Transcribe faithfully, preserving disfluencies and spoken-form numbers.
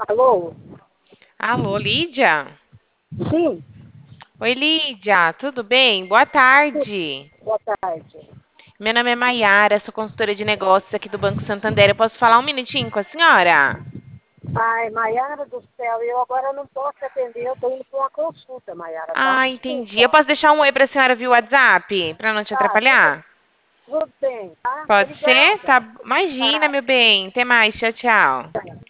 Alô? Alô, Lídia? Sim, Oi, Lídia, tudo bem? Boa tarde. boa tarde. Meu nome é Maiara, sou consultora de negócios aqui do Banco Santander. Eu posso falar um minutinho com a senhora? Ai, Maiara do céu, eu agora não posso atender, eu tô indo para uma consulta, Maiara, tá? Ah, entendi. Eu Desculpa. posso deixar um oi para a senhora via WhatsApp, para não te Tá, tudo, atrapalhar? tudo bem, tá? Pode ser? Obrigada. Tá. Imagina, Tá, meu bem. Até mais. Tchau, tchau.